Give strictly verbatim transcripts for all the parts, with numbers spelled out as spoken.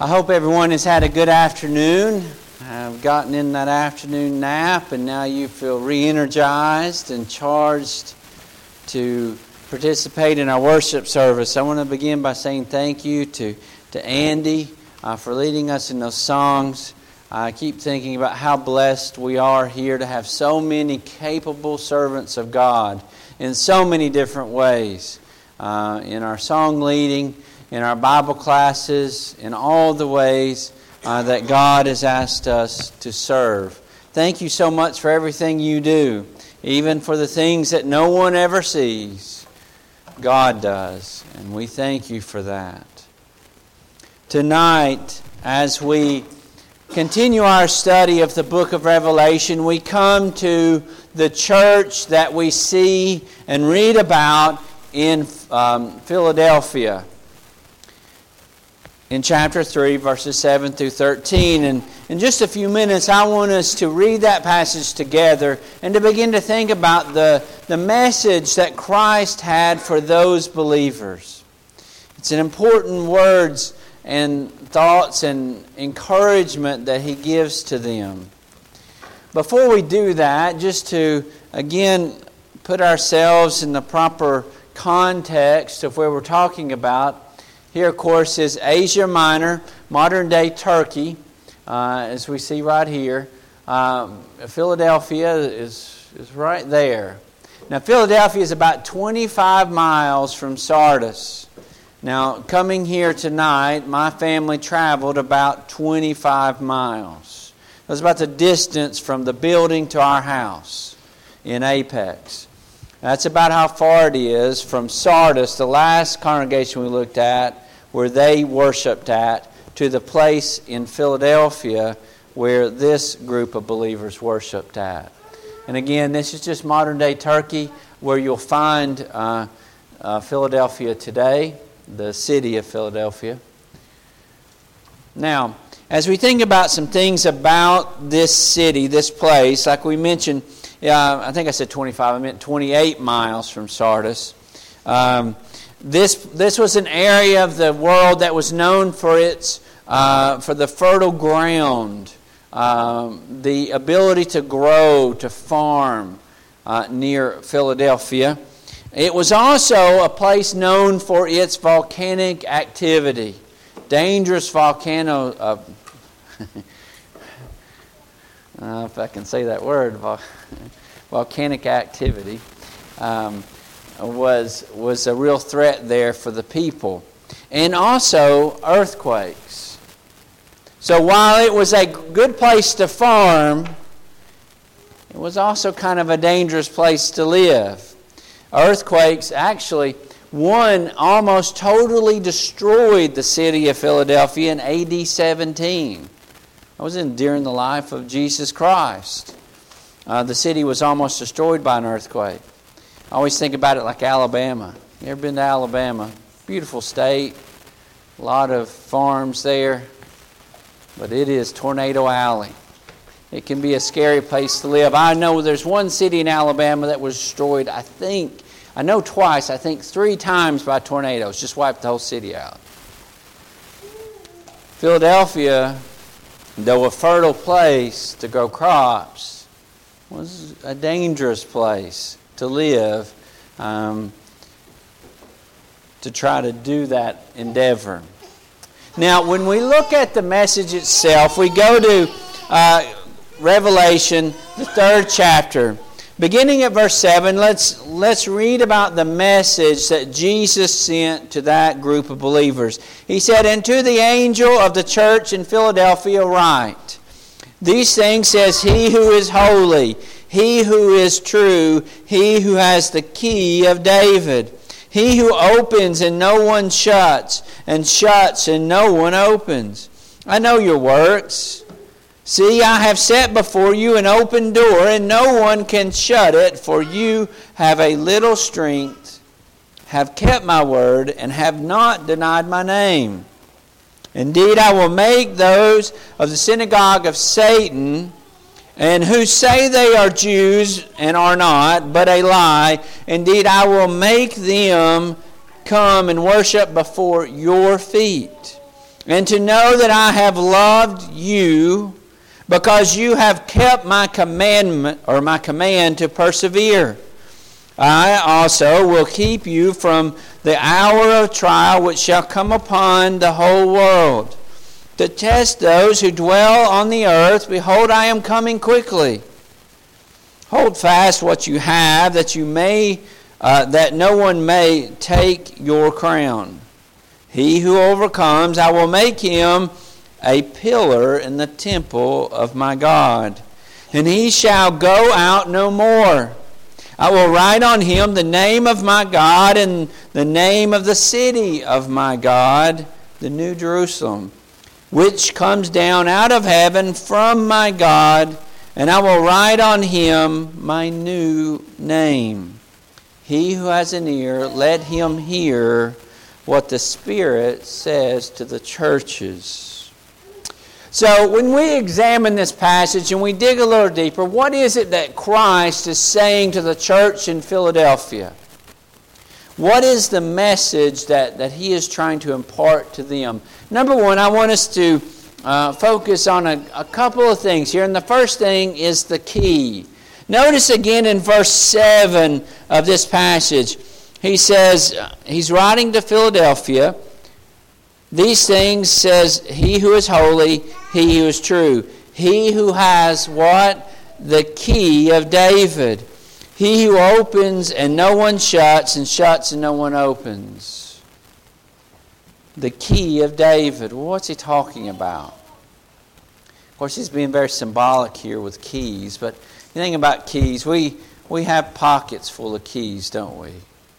I hope everyone has had a good afternoon. I've gotten in that afternoon nap, and now you feel re-energized and charged to participate in our worship service. I want to begin by saying thank you to, to Andy uh, for leading us in those songs. I keep thinking about how blessed we are here to have so many capable servants of God in so many different ways. Uh, in our song leading, in our Bible classes, in all the ways uh, that God has asked us to serve. Thank you so much for everything you do, even for the things that no one ever sees. God does, and we thank you for that. Tonight, as we continue our study of the book of Revelation, we come to the church that we see and read about in um, Philadelphia. In chapter three, verses seven through thirteen. And in just a few minutes, I want us to read that passage together and to begin to think about the, the message that Christ had for those believers. It's an important words and thoughts and encouragement that He gives to them. Before we do that, just to, again, put ourselves in the proper context of where we're talking about. Here, of course, is Asia Minor, modern-day Turkey, uh, as we see right here. Um, Philadelphia is, is right there. Now, Philadelphia is about twenty-five miles from Sardis. Now, coming here tonight, my family traveled about twenty-five miles. That's about the distance from the building to our house in Apex. That's about how far it is from Sardis, the last congregation we looked at, where they worshiped at, to the place in Philadelphia where this group of believers worshiped at. And again, this is just modern-day Turkey, where you'll find uh, uh, Philadelphia today, the city of Philadelphia. Now, as we think about some things about this city, this place, like we mentioned, yeah, I think I said twenty-five. I meant twenty-eight miles from Sardis. Um, this this was an area of the world that was known for its uh, for the fertile ground, um, the ability to grow, to farm uh, near Philadelphia. It was also a place known for its volcanic activity, dangerous volcano. Uh, I don't know if I can say that word. Volcanic activity um, was was a real threat there for the people, and also earthquakes. So while it was a good place to farm, it was also kind of a dangerous place to live. Earthquakes actually, one almost totally destroyed the city of Philadelphia in A D seventeen. That was in during the life of Jesus Christ. Uh, the city was almost destroyed by an earthquake. I always think about it like Alabama. You ever been to Alabama? Beautiful state, a lot of farms there, but it is Tornado Alley. It can be a scary place to live. I know there's one city in Alabama that was destroyed, I think, I know twice, I think three times by tornadoes, just wiped the whole city out. Philadelphia, though a fertile place to grow crops, was a dangerous place to live, um, to try to do that endeavor. Now, when we look at the message itself, we go to uh, Revelation, the third chapter. Beginning at verse seven, let's, let's read about the message that Jesus sent to that group of believers. He said, "And to the angel of the church in Philadelphia write, these things says He who is holy, He who is true, He who has the key of David, He who opens and no one shuts, and shuts and no one opens. I know your works. See, I have set before you an open door, and no one can shut it, for you have a little strength, have kept my word, and have not denied my name. Indeed, I will make those of the synagogue of Satan, and who say they are Jews and are not, but a lie. Indeed, I will make them come and worship before your feet. and to know that I have loved you, because you have kept my commandment, or my command to persevere. I also will keep you from the hour of trial which shall come upon the whole world, to test those who dwell on the earth. Behold, I am coming quickly. Hold fast what you have, that you may, uh, that no one may take your crown. He who overcomes, I will make him a pillar in the temple of my God, and he shall go out no more. I will write on him the name of my God and the name of the city of my God, the New Jerusalem, which comes down out of heaven from my God, and I will write on him my new name. He who has an ear, let him hear what the Spirit says to the churches. So when we examine this passage and we dig a little deeper, what is it that Christ is saying to the church in Philadelphia? What is the message that, that He is trying to impart to them? Number one, I want us to uh, focus on a, a couple of things here. And the first thing is the key. Notice again in verse seven of this passage, he says, he's writing to Philadelphia. These things says he who is holy, he who is true. He who has what? The key of David. He who opens and no one shuts, and shuts and no one opens. The key of David. Well, what's he talking about? Of course, he's being very symbolic here with keys. But the thing about keys, we, we have pockets full of keys, don't we?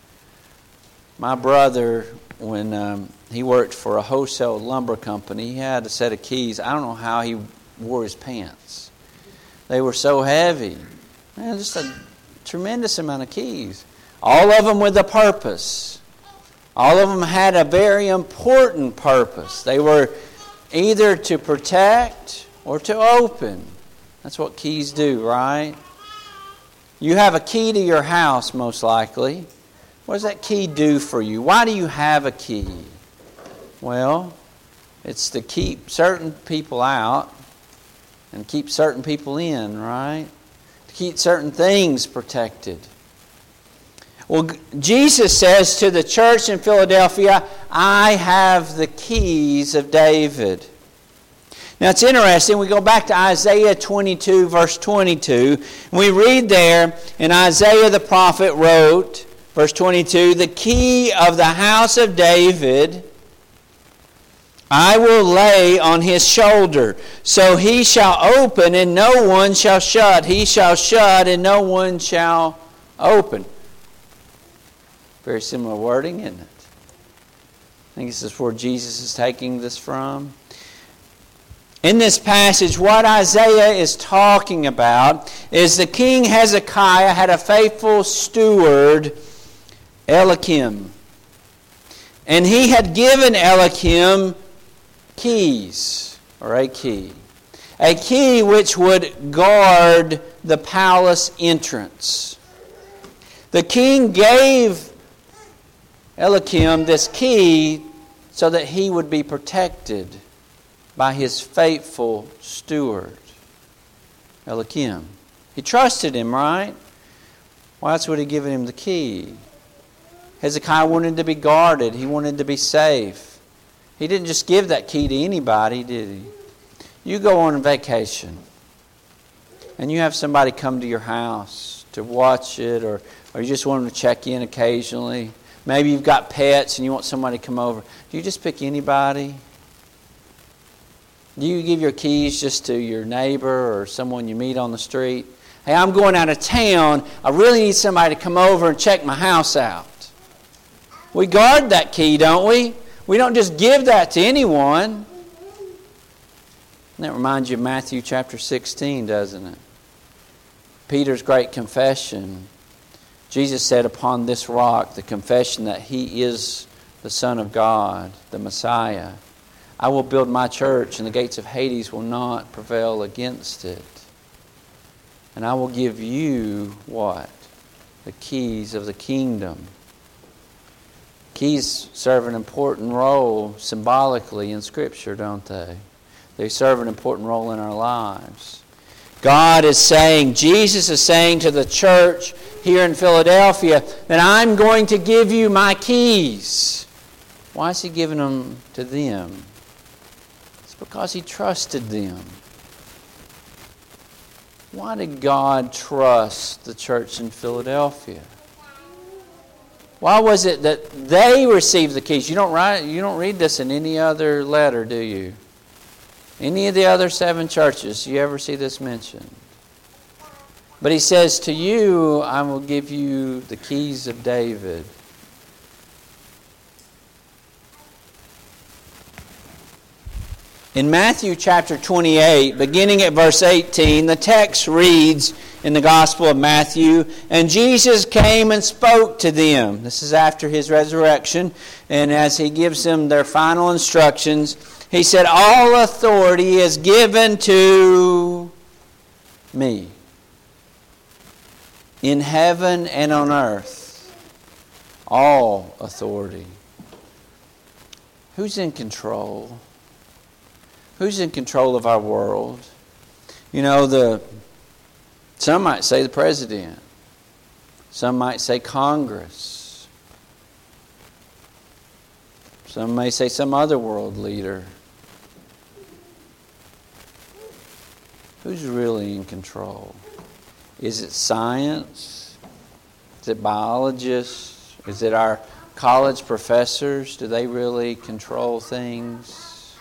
My brother, when um, he worked for a wholesale lumber company, he had a set of keys. I don't know how he wore his pants. They were so heavy. Man, just a tremendous amount of keys. All of them with a purpose. All of them had a very important purpose. They were either to protect or to open. That's what keys do, right? You have a key to your house, most likely. What does that key do for you? Why do you have a key? Well, it's to keep certain people out and keep certain people in, right? To keep certain things protected. Well, Jesus says to the church in Philadelphia, I have the keys of David. Now it's interesting, we go back to Isaiah twenty-two, verse twenty-two, and we read there, and Isaiah the prophet wrote, verse twenty-two, the key of the house of David I will lay on his shoulder. So he shall open and no one shall shut. He shall shut and no one shall open. Very similar wording, isn't it? I think this is where Jesus is taking this from. In this passage, what Isaiah is talking about is the king Hezekiah had a faithful steward, Eliakim. And he had given Eliakim keys, or a key. A key which would guard the palace entrance. The king gave Eliakim this key so that he would be protected by his faithful steward, Eliakim. He trusted him, right? Well, that's what he given him the key. Hezekiah wanted to be guarded. He wanted to be safe. He didn't just give that key to anybody, did he? You go on vacation and you have somebody come to your house to watch it, or, or you just want them to check in occasionally. Maybe you've got pets and you want somebody to come over. Do you just pick anybody? Do you give your keys just to your neighbor or someone you meet on the street? Hey, I'm going out of town. I really need somebody to come over and check my house out. We guard that key, don't we? We don't just give that to anyone. And that reminds you of Matthew chapter sixteen, doesn't it? Peter's great confession. Jesus said, upon this rock, the confession that He is the Son of God, the Messiah, I will build my church, and the gates of Hades will not prevail against it. And I will give you what? The keys of the kingdom. keys serve an important role symbolically in Scripture, don't they? They serve an important role in our lives. God is saying, Jesus is saying to the church here in Philadelphia that I'm going to give you my keys. Why is He giving them to them? It's because He trusted them. Why did God trust the church in Philadelphia? Why was it that they received the keys? You don't write, you don't read this in any other letter, do you? Any of the other seven churches, you ever see this mentioned? But He says, to you, I will give you the keys of David. In Matthew chapter twenty-eight, beginning at verse eighteen, the text reads in the Gospel of Matthew, and Jesus came and spoke to them. This is after His resurrection, and as He gives them their final instructions, He said, all authority is given to me in heaven and on earth. All authority. Who's in control? Who's in control of our world? You know, the some might say the president. Some might say Congress. Some may say some other world leader. Who's really in control? Is it science? Is it biologists? Is it our college professors? Do they really control things?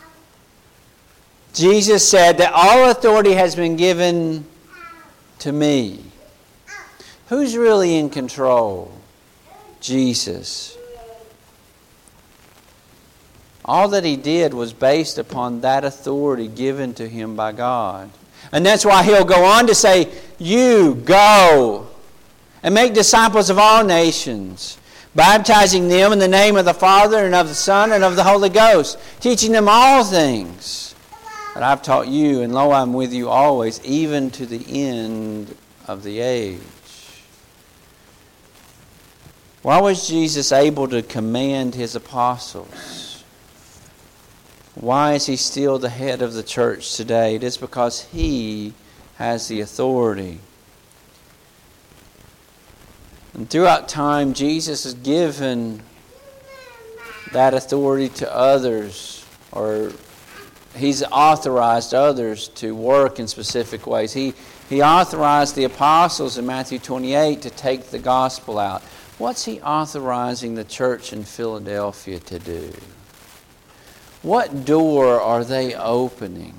Jesus said that all authority has been given to me. Who's really in control? Jesus. All that He did was based upon that authority given to Him by God. And that's why He'll go on to say, you go and make disciples of all nations, baptizing them in the name of the Father and of the Son and of the Holy Ghost, teaching them all things that I've taught you, and lo, I'm with you always, even to the end of the age. Why was Jesus able to command His apostles? Why is He still the head of the church today? It is because He has the authority. And throughout time, Jesus has given that authority to others, or He's authorized others to work in specific ways. He, he authorized the apostles in Matthew twenty-eight to take the gospel out. What's He authorizing the church in Philadelphia to do? What door are they opening?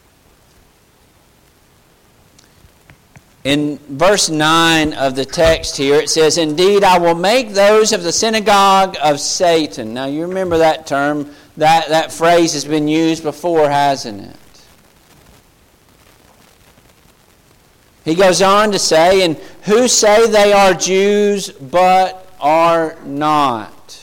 In verse nine of the text here, it says, indeed, I will make those of the synagogue of Satan. Now, you remember that term. That, that phrase has been used before, hasn't it? He goes on to say, and who say they are Jews but are not.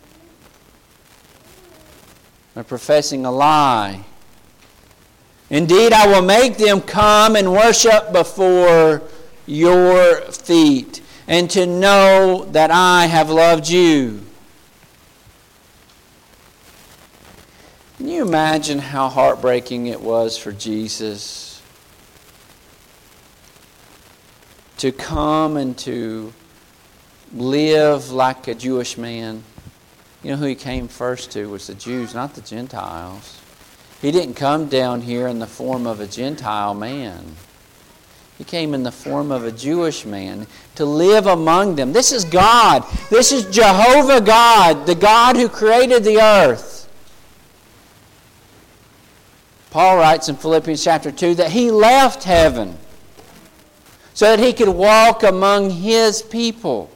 They're professing a lie. Indeed, I will make them come and worship before your feet, and to know that I have loved you. Can you imagine how heartbreaking it was for Jesus to come and to live like a Jewish man? You know who He came first to was the Jews, not the Gentiles. He didn't come down here in the form of a Gentile man. He came in the form of a Jewish man to live among them. This is God. This is Jehovah God, the God who created the earth. Paul writes in Philippians chapter two that He left heaven so that He could walk among His people.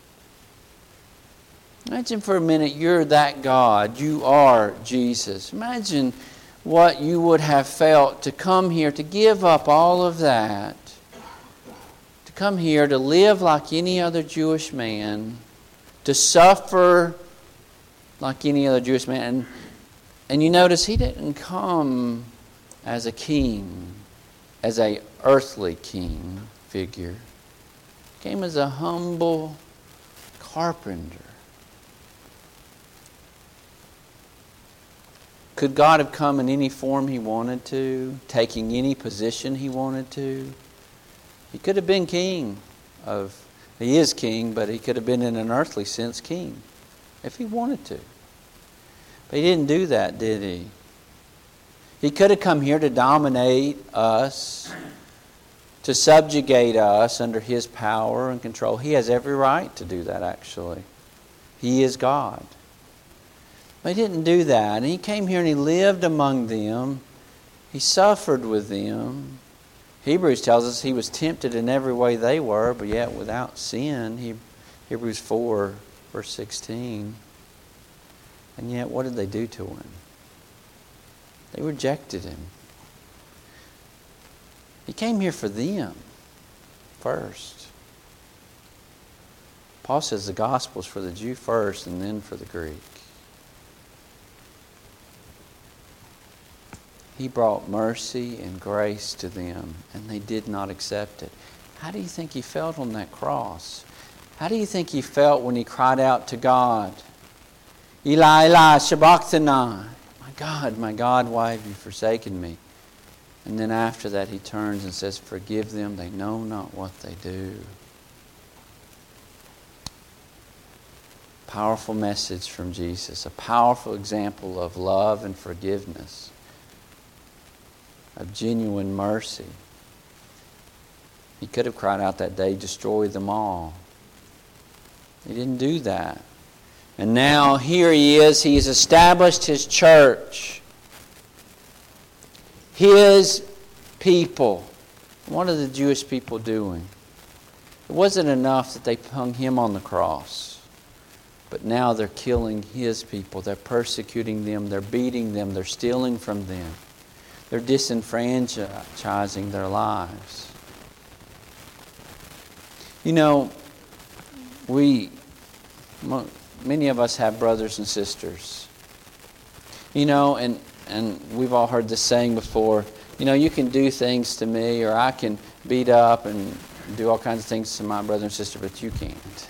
Imagine for a minute you're that God. You are Jesus. Imagine what you would have felt to come here, to give up all of that, to come here to live like any other Jewish man, to suffer like any other Jewish man. And, and you notice He didn't come as a king, as a earthly king figure. He came as a humble carpenter. Could God have come in any form He wanted to, taking any position He wanted to? He could have been king of, He is king, but He could have been in an earthly sense king if He wanted to. But He didn't do that, did He? He could have come here to dominate us, to subjugate us under His power and control. He has every right to do that, actually. He is God. But He didn't do that. And He came here and He lived among them. He suffered with them. Hebrews tells us He was tempted in every way they were, but yet without sin. He, Hebrews four, verse sixteen. And yet, what did they do to Him? They rejected Him. He came here for them first. Paul says the gospel is for the Jew first and then for the Greek. He brought mercy and grace to them, and they did not accept it. How do you think He felt on that cross? How do you think He felt when He cried out to God? Eli, Eli, sabachthani. My God, my God, why have You forsaken me? And then after that He turns and says, forgive them, they know not what they do. Powerful message from Jesus. A powerful example of love and forgiveness. Of genuine mercy. He could have cried out that day, destroy them all. He didn't do that. And now here He is. He has established His church. His people. What are the Jewish people doing? It wasn't enough that they hung Him on the cross. But now they're killing His people. They're persecuting them. They're beating them. They're stealing from them. They're disenfranchising their lives. You know, we, many of us have brothers and sisters. You know, and, and we've all heard this saying before, you know, you can do things to me, or I can beat up and do all kinds of things to my brother and sister, but you can't.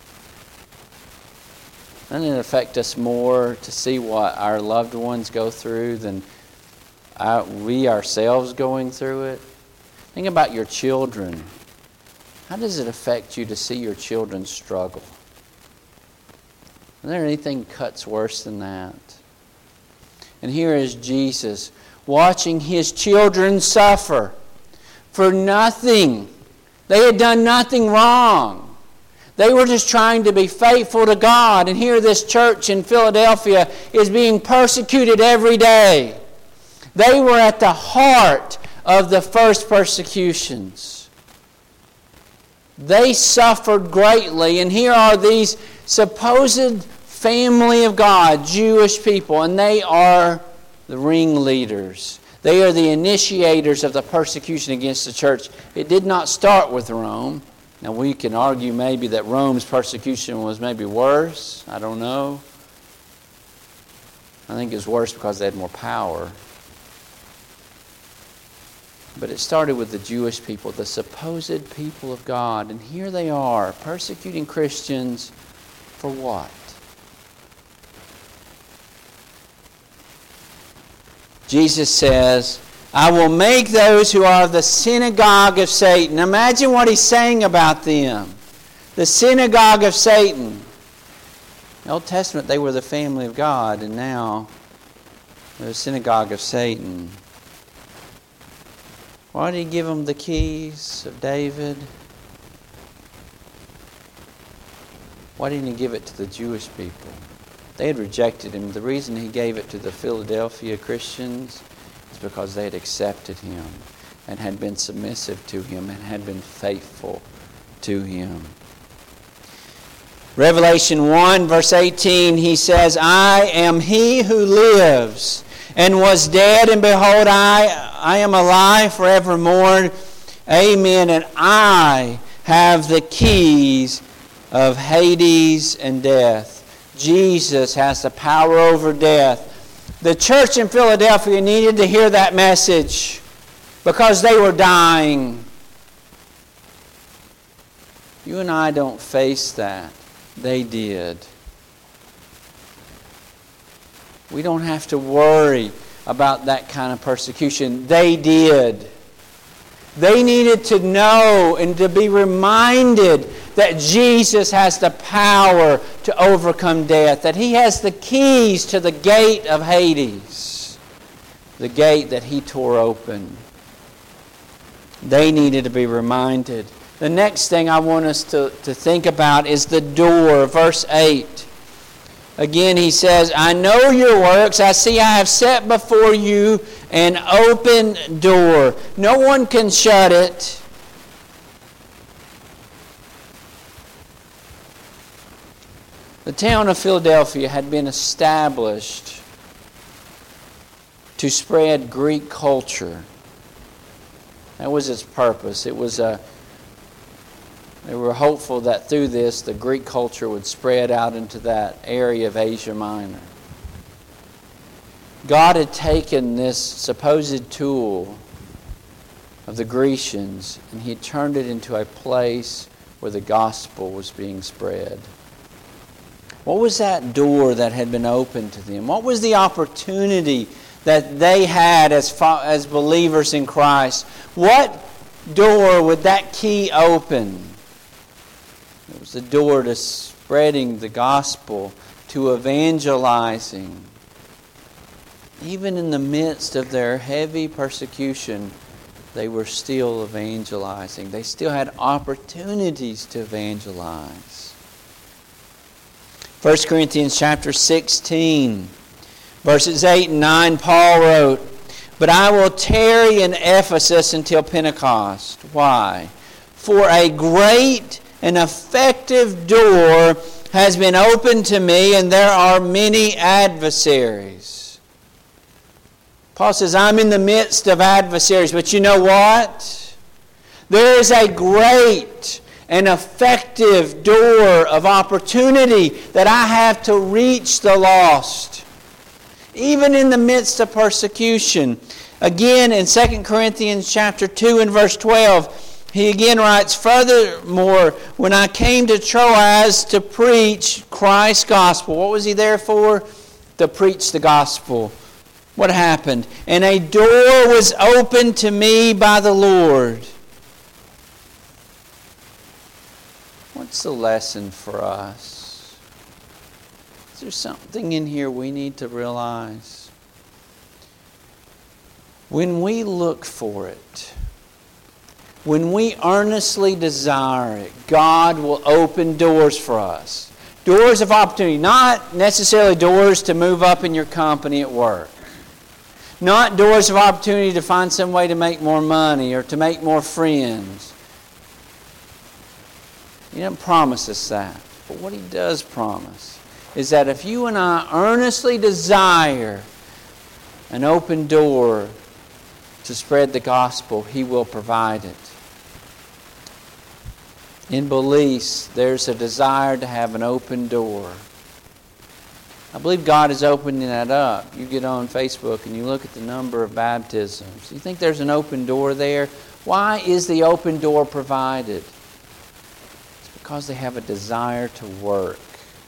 Doesn't it affect us more to see what our loved ones go through than I, we ourselves going through it? Think about your children. How does it affect you to see your children struggle? Is there anything cuts worse than that? And here is Jesus watching His children suffer for nothing. They had done nothing wrong. They were just trying to be faithful to God. And here this church in Philadelphia is being persecuted every day. They were at the heart of the first persecutions. They suffered greatly, and here are these supposed family of God, Jewish people, and they are the ringleaders. They are the initiators of the persecution against the church. It did not start with Rome. Now we can argue maybe that Rome's persecution was maybe worse. I don't know. I think it was worse because they had more power. But it started with the Jewish people, the supposed people of God. And here they are, persecuting Christians for what? Jesus says, I will make those who are of the synagogue of Satan. Imagine what He's saying about them. The synagogue of Satan. In the Old Testament, they were the family of God, and now they're the synagogue of Satan. Why did He give them the keys of David? Why didn't He give it to the Jewish people? They had rejected Him. The reason He gave it to the Philadelphia Christians is because they had accepted Him and had been submissive to Him and had been faithful to Him. Revelation one, verse eighteen, He says, I am He who lives and was dead, and behold, I, I am alive forevermore. Amen. And I have the keys of Hades and death. Jesus has the power over death. The church in Philadelphia needed to hear that message because they were dying. You and I don't face that. They did. We don't have to worry about that kind of persecution. They did. They needed to know and to be reminded that Jesus has the power to overcome death, that He has the keys to the gate of Hades, the gate that He tore open. They needed to be reminded. The next thing I want us to, to think about is the door, verse eight. Again, he says, I know your works. I see I have set before you an open door. No one can shut it. The town of Philadelphia had been established to spread Greek culture. That was its purpose. It was a They were hopeful that through this, the Greek culture would spread out into that area of Asia Minor. God had taken this supposed tool of the Grecians and He had turned it into a place where the gospel was being spread. What was that door that had been opened to them? What was the opportunity that they had as, as believers in Christ? What door would that key open? It was the door to spreading the gospel, to evangelizing. Even in the midst of their heavy persecution, they were still evangelizing. They still had opportunities to evangelize. First Corinthians chapter sixteen, verses eight and nine, Paul wrote, But I will tarry in Ephesus until Pentecost. Why? For a great an effective door has been opened to me, and there are many adversaries. Paul says, I'm in the midst of adversaries, but you know what? There is a great and effective door of opportunity that I have to reach the lost, even in the midst of persecution. Again, in Second Corinthians chapter two and verse twelve, he again writes, Furthermore, when I came to Troas to preach Christ's gospel, what was he there for? To preach the gospel. What happened? And a door was opened to me by the Lord. What's the lesson for us? Is there something in here we need to realize? When we look for it, when we earnestly desire it, God will open doors for us. Doors of opportunity. Not necessarily doors to move up in your company at work. Not doors of opportunity to find some way to make more money or to make more friends. He doesn't promise us that. But what He does promise is that if you and I earnestly desire an open door to spread the gospel, He will provide it. In Belize, there's a desire to have an open door. I believe God is opening that up. You get on Facebook and you look at the number of baptisms. You think there's an open door there? Why is the open door provided? It's because they have a desire to work.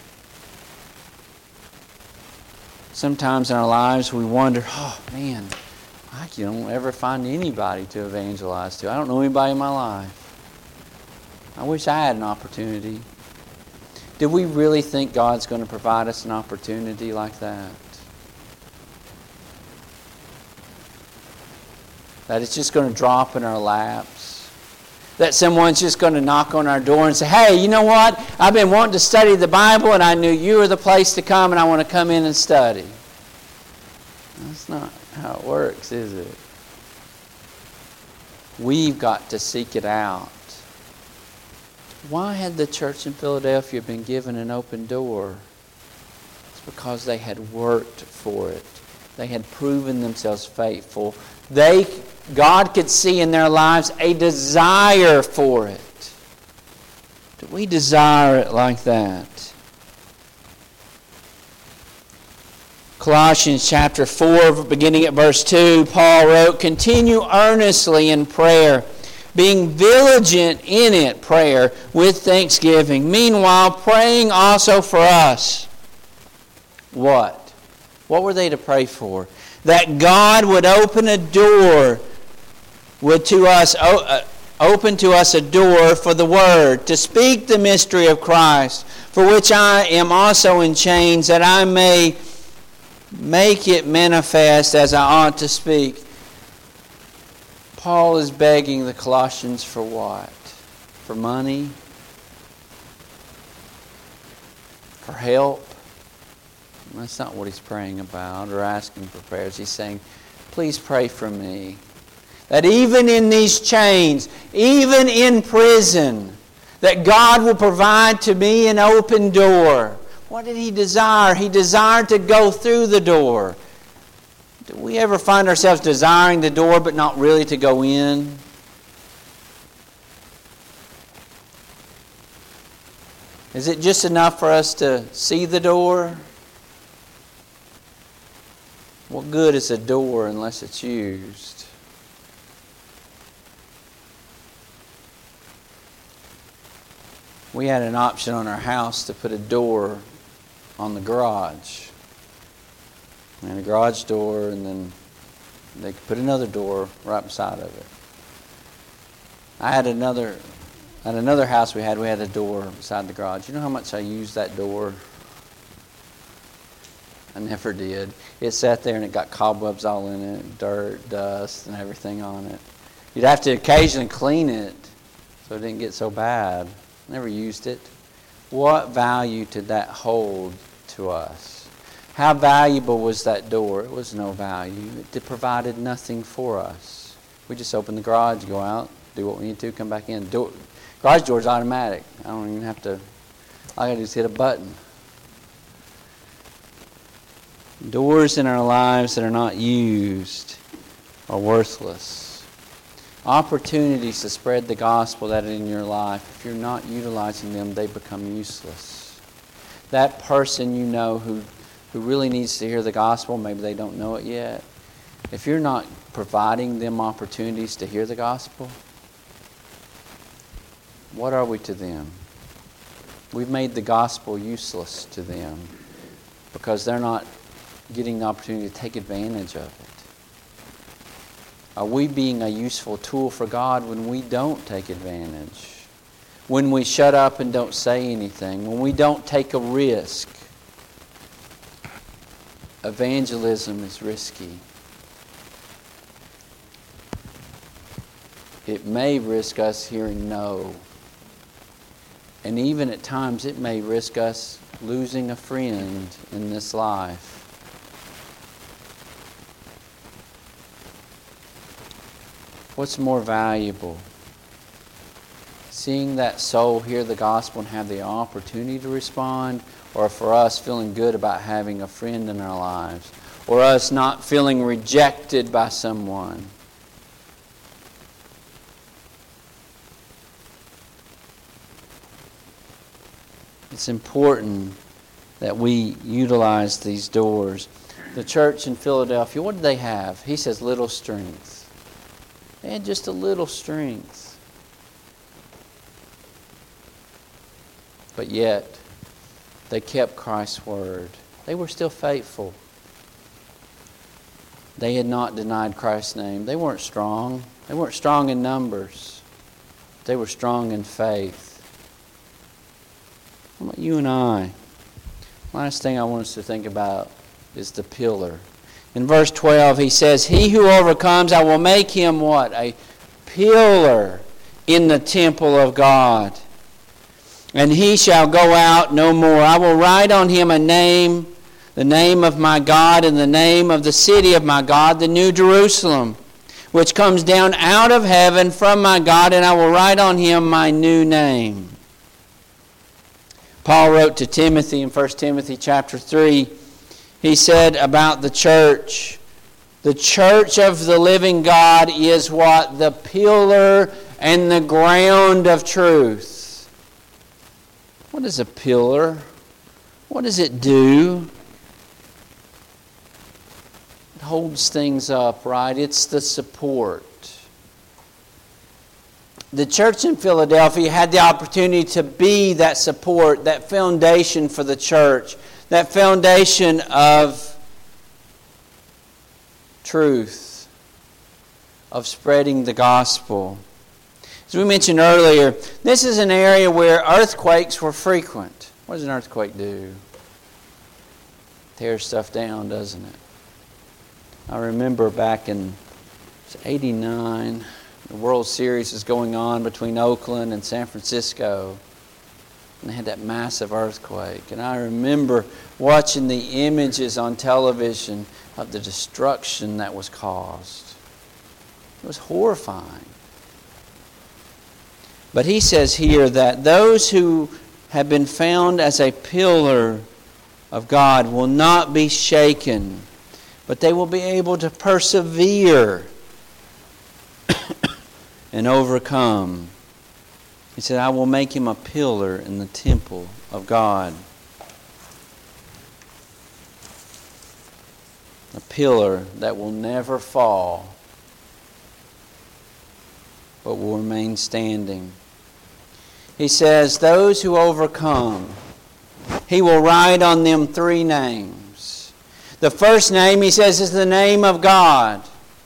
Sometimes in our lives we wonder, oh man, I don't ever find anybody to evangelize to. I don't know anybody in my life. I wish I had an opportunity. Do we really think God's going to provide us an opportunity like that? That it's just going to drop in our laps? That someone's just going to knock on our door and say, hey, you know what? I've been wanting to study the Bible and I knew you were the place to come and I want to come in and study. That's not how it works, is it? We've got to seek it out. Why had the church in Philadelphia been given an open door? It's because they had worked for it. They had proven themselves faithful. They, God could see in their lives a desire for it. Do we desire it like that? Colossians chapter four, beginning at verse two, Paul wrote, Continue earnestly in prayer, being vigilant in it, prayer, with thanksgiving. Meanwhile, praying also for us. What? What were they to pray for? That God would open a door, would to us open to us a door for the Word, to speak the mystery of Christ, for which I am also in chains, that I may make it manifest as I ought to speak. Paul is begging the Colossians for what? For money? For help? That's not what he's praying about or asking for prayers. He's saying, please pray for me. That even in these chains, even in prison, that God will provide to me an open door. What did he desire? He desired to go through the door. Do we ever find ourselves desiring the door but not really to go in? Is it just enough for us to see the door? What good is a door unless it's used? We had an option on our house to put a door on the garage. And a garage door, and then they could put another door right beside of it. I had another, at another house we had, we had a door beside the garage. You know how much I used that door? I never did. It sat there and it got cobwebs all in it, dirt, dust, and everything on it. You'd have to occasionally clean it so it didn't get so bad. Never used it. What value did that hold to us? How valuable was that door? It was no value. It provided nothing for us. We just open the garage, go out, do what we need to, come back in. Door, garage door is automatic. I don't even have to, all I got to do is hit a button. Doors in our lives that are not used are worthless. Opportunities to spread the gospel that are in your life, if you're not utilizing them, they become useless. That person you know who, who really needs to hear the gospel, maybe they don't know it yet. If you're not providing them opportunities to hear the gospel, what are we to them? We've made the gospel useless to them because they're not getting the opportunity to take advantage of it. Are we being a useful tool for God when we don't take advantage? When we shut up and don't say anything? When we don't take a risk? Evangelism is risky. It may risk us hearing no. And even at times it may risk us losing a friend in this life. What's more valuable? Seeing that soul hear the gospel and have the opportunity to respond, or for us feeling good about having a friend in our lives, or us not feeling rejected by someone? It's important that we utilize these doors. The church in Philadelphia, what did they have? He says little strength. They had just a little strength. But yet, they kept Christ's word. They were still faithful. They had not denied Christ's name. They weren't strong. They weren't strong in numbers. They were strong in faith. How about you and I? Last thing I want us to think about is the pillar. In verse twelve, he says, "He who overcomes, I will make him" what? "A pillar in the temple of God. And he shall go out no more. I will write on him a name, the name of my God, and the name of the city of my God, the New Jerusalem, which comes down out of heaven from my God, and I will write on him my new name." Paul wrote to Timothy in First Timothy chapter three. He said about the church, the church of the living God is what? The pillar and the ground of truth. What is a pillar? What does it do? It holds things up, right? It's the support. The church in Philadelphia had the opportunity to be that support, that foundation for the church, that foundation of truth of spreading the gospel. As we mentioned earlier, this is an area where earthquakes were frequent. What does an earthquake do? Tears stuff down, doesn't it? I remember back in eighty-nine, the World Series is going on between Oakland and San Francisco. And they had that massive earthquake. And I remember watching the images on television of the destruction that was caused. It was horrifying. But he says here that those who have been found as a pillar of God will not be shaken, but they will be able to persevere and overcome. He said, I will make him a pillar in the temple of God. A pillar that will never fall, but will remain standing. He says, those who overcome, he will write on them three names. The first name, he says, is the name of God.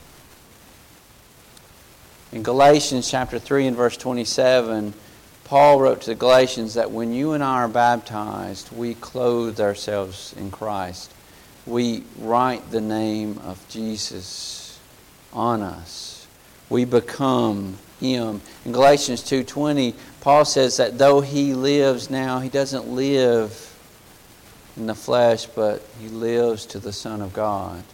In Galatians chapter three and verse twenty-seven, Paul wrote to the Galatians that when you and I are baptized, we clothe ourselves in Christ. We write the name of Jesus on us. We become him. In Galatians two twenty, Paul says that though he lives now, he doesn't live in the flesh, but he lives to the Son of God.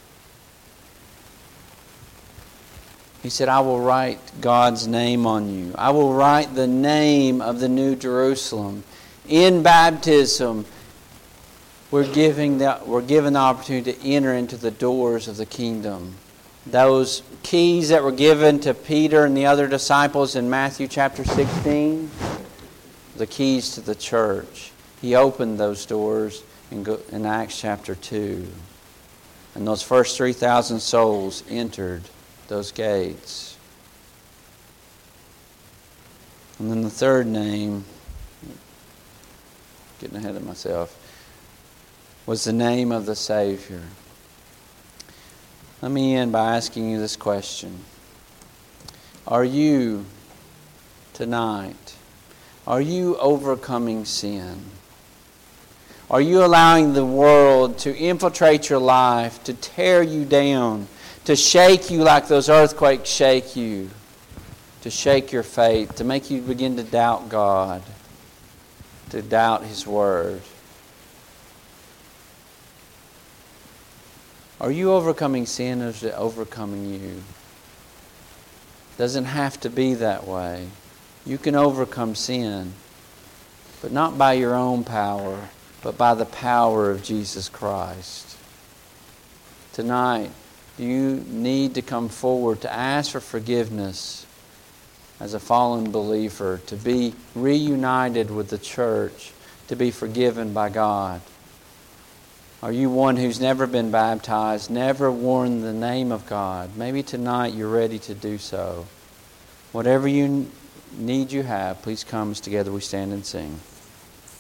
He said, I will write God's name on you. I will write the name of the New Jerusalem. In baptism, we're giving the, we're given the opportunity to enter into the doors of the kingdom. Those keys that were given to Peter and the other disciples in Matthew chapter sixteen, the keys to the church. He opened those doors in, in Acts chapter two. And those first three thousand souls entered those gates. And then the third name, getting ahead of myself, was the name of the Savior. Let me end by asking you this question. Are you, tonight, are you overcoming sin? Are you allowing the world to infiltrate your life, to tear you down, to shake you like those earthquakes shake you, to shake your faith, to make you begin to doubt God, to doubt His Word? Are you overcoming sin, or is it overcoming you? It doesn't have to be that way. You can overcome sin, but not by your own power, but by the power of Jesus Christ. Tonight, you need to come forward to ask for forgiveness as a fallen believer, to be reunited with the church, to be forgiven by God. Are you one who's never been baptized, never worn the name of God? Maybe tonight you're ready to do so. Whatever you need you have, please come as together we stand and sing.